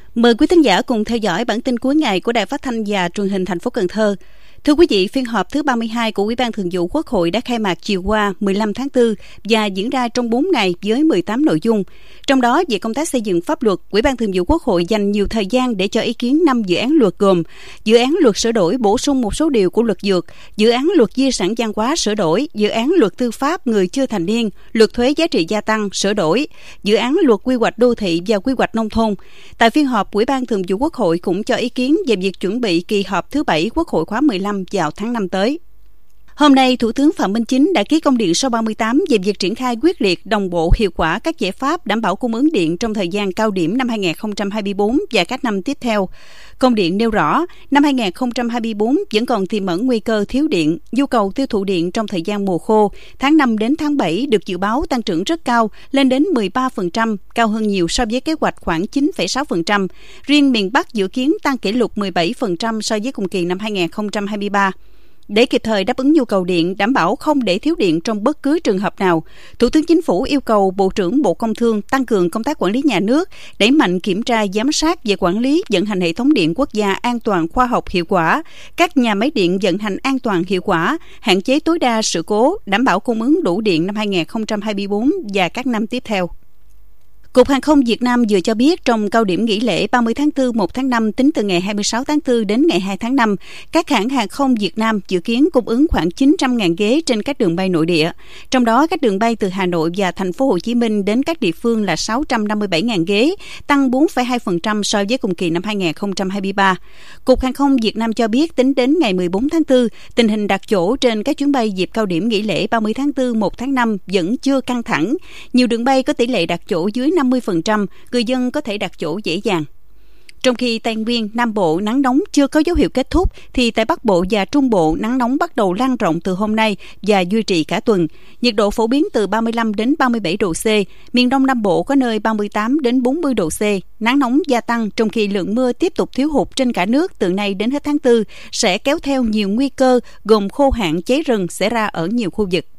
Mời quý thính giả cùng theo dõi bản tin cuối ngày của Đài Phát thanh và Truyền hình thành phố Cần Thơ. Thưa quý vị, phiên họp thứ 32 của Ủy ban Thường vụ Quốc hội đã khai mạc chiều qua 15 tháng 4 và diễn ra trong 4 ngày với 18 nội dung. Trong đó, về công tác xây dựng pháp luật, Ủy ban Thường vụ Quốc hội dành nhiều thời gian để cho ý kiến 5 dự án luật gồm dự án luật sửa đổi bổ sung một số điều của luật dược, dự án luật di sản văn hóa sửa đổi, dự án luật tư pháp người chưa thành niên, luật thuế giá trị gia tăng sửa đổi, dự án luật quy hoạch đô thị và quy hoạch nông thôn. Tại phiên họp, Ủy ban Thường vụ Quốc hội cũng cho ý kiến về việc chuẩn bị kỳ họp thứ 7 Quốc hội khóa 15 vào tháng 5 tới. Hôm nay, Thủ tướng Phạm Minh Chính đã ký công điện số 38 về việc triển khai quyết liệt, đồng bộ, hiệu quả các giải pháp đảm bảo cung ứng điện trong thời gian cao điểm năm 2024 và các năm tiếp theo. Công điện nêu rõ, năm 2024 vẫn còn tiềm ẩn nguy cơ thiếu điện, nhu cầu tiêu thụ điện trong thời gian mùa khô, tháng 5 đến tháng 7 được dự báo tăng trưởng rất cao, lên đến 13%, cao hơn nhiều so với kế hoạch khoảng 9,6%. Riêng miền Bắc dự kiến tăng kỷ lục 17% so với cùng kỳ năm 2023. Để kịp thời đáp ứng nhu cầu điện, đảm bảo không để thiếu điện trong bất cứ trường hợp nào, Thủ tướng Chính phủ yêu cầu Bộ trưởng Bộ Công Thương tăng cường công tác quản lý nhà nước, đẩy mạnh kiểm tra giám sát về quản lý vận hành hệ thống điện quốc gia an toàn, khoa học, hiệu quả, các nhà máy điện vận hành an toàn, hiệu quả, hạn chế tối đa sự cố, đảm bảo cung ứng đủ điện năm 2024 và các năm tiếp theo. Cục Hàng không Việt Nam vừa cho biết trong cao điểm nghỉ lễ 30 tháng 4, 1 tháng 5 tính từ ngày 26 tháng 4 đến ngày 2 tháng 5, các hãng hàng không Việt Nam dự kiến cung ứng khoảng 900.000 ghế trên các đường bay nội địa. Trong đó, các đường bay từ Hà Nội và thành phố Hồ Chí Minh đến các địa phương là 657.000 ghế, tăng 4,2% so với cùng kỳ năm 2023. Cục Hàng không Việt Nam cho biết tính đến ngày 14 tháng 4, tình hình đặt chỗ trên các chuyến bay dịp cao điểm nghỉ lễ 30 tháng 4, 1 tháng 5 vẫn chưa căng thẳng. Nhiều đường bay có tỷ lệ đặt chỗ dưới 50%, người dân có thể đặt chỗ dễ dàng. Trong khi Tây Nguyên, Nam Bộ nắng nóng chưa có dấu hiệu kết thúc, thì tại Bắc Bộ và Trung Bộ nắng nóng bắt đầu lan rộng từ hôm nay và duy trì cả tuần. Nhiệt độ phổ biến từ 35 đến 37 độ C, miền Đông Nam Bộ có nơi 38 đến 40 độ C. Nắng nóng gia tăng trong khi lượng mưa tiếp tục thiếu hụt trên cả nước từ nay đến hết tháng 4 sẽ kéo theo nhiều nguy cơ gồm khô hạn, cháy rừng xảy ra ở nhiều khu vực.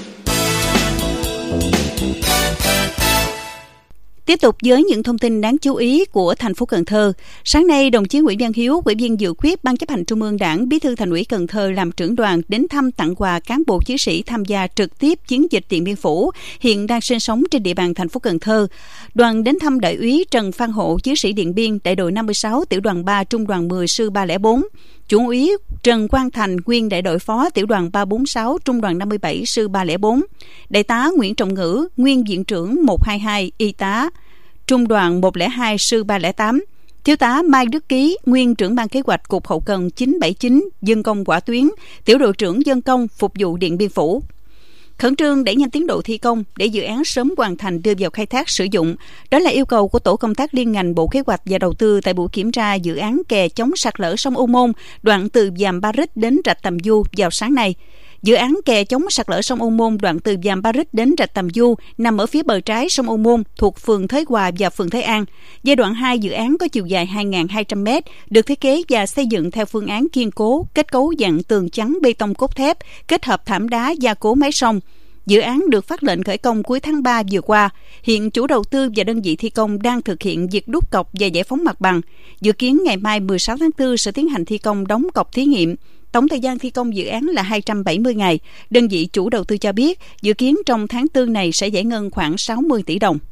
Tiếp tục với những thông tin đáng chú ý của thành phố Cần Thơ. Sáng nay, đồng chí Nguyễn Văn Hiếu, Ủy viên dự khuyết Ban Chấp hành Trung ương Đảng, Bí thư Thành ủy Cần Thơ làm trưởng đoàn đến thăm tặng quà cán bộ chiến sĩ tham gia trực tiếp chiến dịch Điện Biên Phủ, hiện đang sinh sống trên địa bàn thành phố Cần Thơ. Đoàn đến thăm Đại úy Trần Phan Hộ, chiến sĩ Điện Biên, đại đội 56, tiểu đoàn 3, trung đoàn 10, sư 304. Chủ úy Trần Quang Thành, nguyên đại đội phó tiểu đoàn 346, trung đoàn 57, sư 304. Đại tá Nguyễn Trọng Ngữ, nguyên viện trưởng 122, y tá, trung đoàn 102, sư 308. Thiếu tá Mai Đức Ký, nguyên trưởng ban kế hoạch Cục Hậu cần 979, dân công hỏa tuyến, tiểu đội trưởng dân công phục vụ Điện Biên Phủ. Khẩn trương đẩy nhanh tiến độ thi công để dự án sớm hoàn thành đưa vào khai thác sử dụng. Đó là yêu cầu của Tổ công tác liên ngành Bộ Kế hoạch và Đầu tư tại buổi kiểm tra dự án kè chống sạt lở sông Ô Môn, đoạn từ Vàm Ba Rích đến rạch Tầm Du vào sáng nay. Dự án kè chống sạt lở sông Ô Môn đoạn từ Vàm Ba Rích đến rạch Tầm Du nằm ở phía bờ trái sông Ô Môn thuộc phường Thới Hòa và phường Thới An. Giai đoạn 2 dự án có chiều dài 2.200 m, được thiết kế và xây dựng theo phương án kiên cố, kết cấu dạng tường chắn bê tông cốt thép, kết hợp thảm đá gia cố mái sông. Dự án được phát lệnh khởi công cuối tháng 3 vừa qua. Hiện chủ đầu tư và đơn vị thi công đang thực hiện việc đúc cọc và giải phóng mặt bằng. Dự kiến ngày mai 16 tháng 4 sẽ tiến hành thi công đóng cọc thí nghiệm. Tổng thời gian thi công dự án là 270 ngày. Đơn vị chủ đầu tư cho biết, dự kiến trong tháng 4 này sẽ giải ngân khoảng 60 tỷ đồng.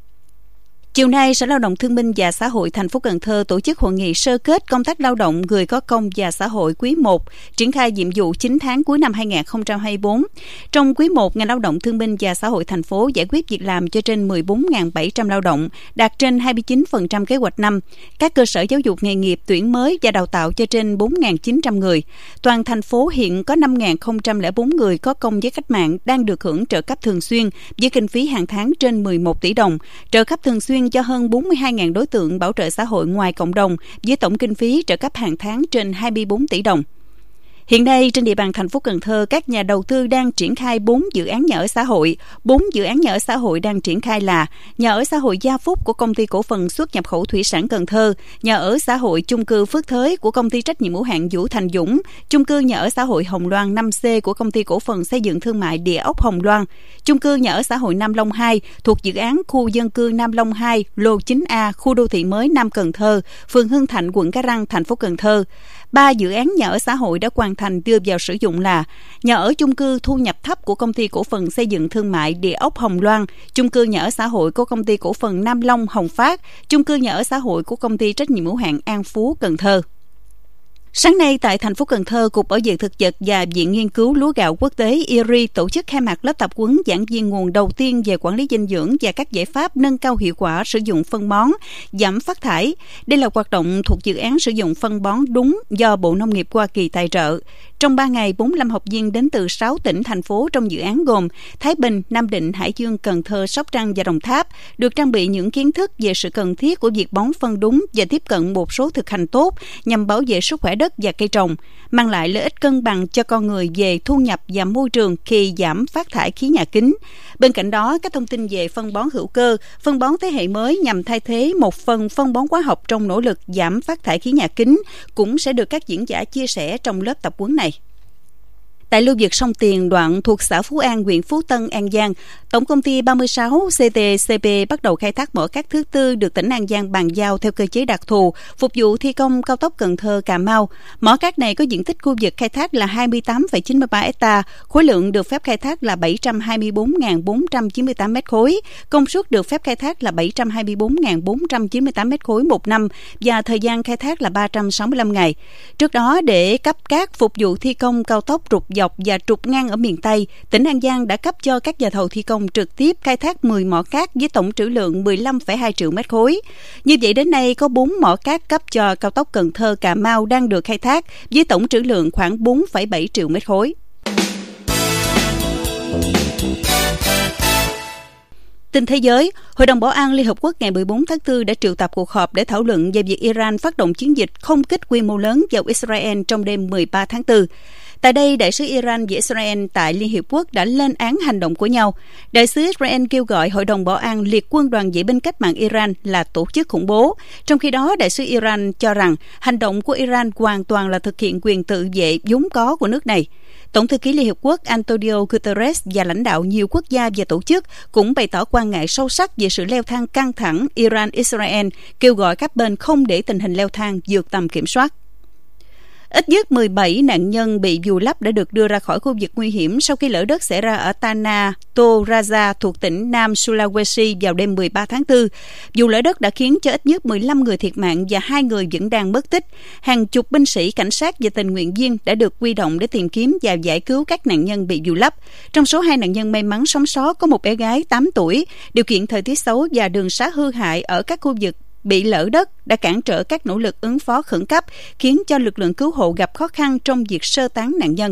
Chiều nay, Sở Lao động Thương binh và Xã hội thành phố Cần Thơ tổ chức hội nghị sơ kết công tác lao động người có công và xã hội quý 1, triển khai nhiệm vụ 9 tháng cuối năm 2024. Trong quý 1, ngành Lao động Thương binh và Xã hội thành phố giải quyết việc làm cho trên 14.700 lao động, đạt trên 29% kế hoạch năm. Các cơ sở giáo dục nghề nghiệp tuyển mới và đào tạo cho trên 4.900 người. Toàn thành phố hiện có 5.004 người có công với cách mạng đang được hưởng trợ cấp thường xuyên với kinh phí hàng tháng trên 11 tỷ đồng. Trợ cấp thường xuyên cho hơn 42.000 đối tượng bảo trợ xã hội ngoài cộng đồng với tổng kinh phí trợ cấp hàng tháng trên 24 tỷ đồng. Hiện nay, trên địa bàn thành phố Cần Thơ, các nhà đầu tư đang triển khai 4 dự án nhà ở xã hội. 4 dự án nhà ở xã hội đang triển khai là nhà ở xã hội Gia Phúc của Công ty Cổ phần Xuất nhập khẩu Thủy sản Cần Thơ, nhà ở xã hội chung cư Phước Thới của Công ty Trách nhiệm hữu hạn Vũ Thành Dũng, chung cư nhà ở xã hội Hồng Loan 5C của Công ty Cổ phần Xây dựng Thương mại Địa ốc Hồng Loan, chung cư nhà ở xã hội Nam Long 2 thuộc dự án khu dân cư Nam Long 2, lô 9A, khu đô thị mới Nam Cần Thơ, phường Hưng Thạnh, quận Cái Răng, thành phố Cần Thơ. 3 dự án nhà ở xã hội đã hoàn thành đưa vào sử dụng là nhà ở chung cư thu nhập thấp của Công ty Cổ phần Xây dựng Thương mại Địa ốc Hồng Loan, chung cư nhà ở xã hội của Công ty Cổ phần Nam Long Hồng Phát, chung cư nhà ở xã hội của Công ty Trách nhiệm hữu hạn An Phú Cần Thơ. Sáng nay tại thành phố Cần Thơ, Cục Bảo vệ thực vật và Viện Nghiên cứu Lúa gạo Quốc tế IRI tổ chức khai mạc lớp tập huấn giảng viên nguồn đầu tiên về quản lý dinh dưỡng và các giải pháp nâng cao hiệu quả sử dụng phân bón, giảm phát thải. Đây là hoạt động thuộc dự án sử dụng phân bón đúng do Bộ Nông nghiệp Hoa Kỳ tài trợ. Trong 3 ngày, 45 học viên đến từ 6 tỉnh, thành phố trong dự án gồm Thái Bình, Nam Định, Hải Dương, Cần Thơ, Sóc Trăng và Đồng Tháp được trang bị những kiến thức về sự cần thiết của việc bón phân đúng và tiếp cận một số thực hành tốt nhằm bảo vệ sức khỏe đất và cây trồng, mang lại lợi ích cân bằng cho con người về thu nhập và môi trường khi giảm phát thải khí nhà kính. Bên cạnh đó, các thông tin về phân bón hữu cơ, phân bón thế hệ mới nhằm thay thế một phần phân bón hóa học trong nỗ lực giảm phát thải khí nhà kính cũng sẽ được các diễn giả chia sẻ trong lớp tập huấn này. Tại lưu vực sông Tiền, đoạn thuộc xã Phú An, huyện Phú Tân, An Giang, Tổng công ty 36 CTCP bắt đầu khai thác mỏ cát thứ tư được tỉnh An Giang bàn giao theo cơ chế đặc thù, phục vụ thi công cao tốc Cần Thơ - Cà Mau. Mỏ cát này có diện tích khu vực khai thác là 28,93 ha, khối lượng được phép khai thác là 724.498 mét khối, công suất được phép khai thác là 724.498 mét khối một năm và thời gian khai thác là 365 ngày. Trước đó, để cấp cát phục vụ thi công cao tốc trục dọc và trục ngang ở miền Tây, tỉnh An Giang đã cấp cho các nhà thầu thi công trực tiếp khai thác 10 mỏ cát với tổng trữ lượng 15,2 triệu mét khối. Như vậy đến nay có 4 mỏ cát cấp cho cao tốc Cần Thơ - Cà Mau đang được khai thác với tổng trữ lượng khoảng 4,7 triệu mét khối. Tin thế giới, Hội đồng Bảo an Liên Hợp Quốc ngày 14 tháng 4 đã triệu tập cuộc họp để thảo luận về việc Iran phát động chiến dịch không kích quy mô lớn vào Israel trong đêm 13 tháng 4. Tại đây, đại sứ Iran và Israel tại Liên Hiệp Quốc đã lên án hành động của nhau. Đại sứ Israel kêu gọi Hội đồng Bảo an liệt quân đoàn vệ binh cách mạng Iran là tổ chức khủng bố. Trong khi đó, đại sứ Iran cho rằng hành động của Iran hoàn toàn là thực hiện quyền tự vệ vốn có của nước này. Tổng thư ký Liên Hiệp Quốc Antonio Guterres và lãnh đạo nhiều quốc gia và tổ chức cũng bày tỏ quan ngại sâu sắc về sự leo thang căng thẳng Iran-Israel, kêu gọi các bên không để tình hình leo thang vượt tầm kiểm soát. Ít nhất 17 nạn nhân bị vùi lấp đã được đưa ra khỏi khu vực nguy hiểm sau khi lở đất xảy ra ở Tanah Toraja thuộc tỉnh Nam Sulawesi vào đêm 13 tháng 4. Vụ lở đất đã khiến cho ít nhất 15 người thiệt mạng và 2 người vẫn đang mất tích. Hàng chục binh sĩ, cảnh sát và tình nguyện viên đã được huy động để tìm kiếm và giải cứu các nạn nhân bị vùi lấp. Trong số 2 nạn nhân may mắn sống sót có một bé gái 8 tuổi. Điều kiện thời tiết xấu và đường xá hư hại ở các khu vực bị lở đất đã cản trở các nỗ lực ứng phó khẩn cấp, khiến cho lực lượng cứu hộ gặp khó khăn trong việc sơ tán nạn nhân.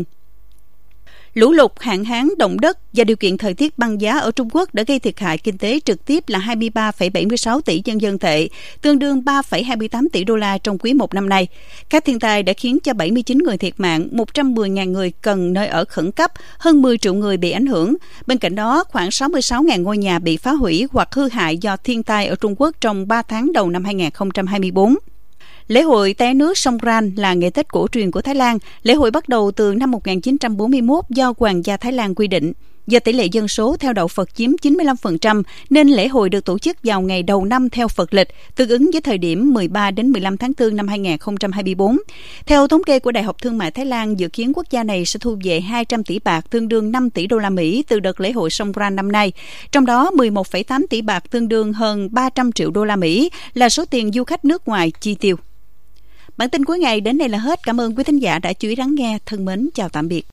Lũ lụt, hạn hán, động đất và điều kiện thời tiết băng giá ở Trung Quốc đã gây thiệt hại kinh tế trực tiếp là 23,76 tỷ nhân dân tệ, tương đương 3,28 tỷ đô la trong quý 1 năm nay. Các thiên tai đã khiến cho 79 người thiệt mạng, 110.000 người cần nơi ở khẩn cấp, hơn 10 triệu người bị ảnh hưởng. Bên cạnh đó, khoảng 66.000 ngôi nhà bị phá hủy hoặc hư hại do thiên tai ở Trung Quốc trong 3 tháng đầu năm 2024. Lễ hội té nước Songkran là ngày Tết cổ truyền của Thái Lan. Lễ hội bắt đầu từ năm 1941 do Hoàng gia Thái Lan quy định. Do tỷ lệ dân số theo đạo Phật chiếm 95%, nên lễ hội được tổ chức vào ngày đầu năm theo Phật lịch, tương ứng với thời điểm 13 đến 15 tháng 4 năm 2024. Theo thống kê của Đại học Thương mại Thái Lan, dự kiến quốc gia này sẽ thu về 200 tỷ bạc, tương đương 5 tỷ đô la Mỹ từ đợt lễ hội Songkran năm nay. Trong đó, 11,8 tỷ bạc, tương đương hơn 300 triệu đô la Mỹ, là số tiền du khách nước ngoài chi tiêu. Bản tin cuối ngày đến đây là hết. Cảm ơn quý thính giả đã chú ý lắng nghe. Thân mến, chào tạm biệt.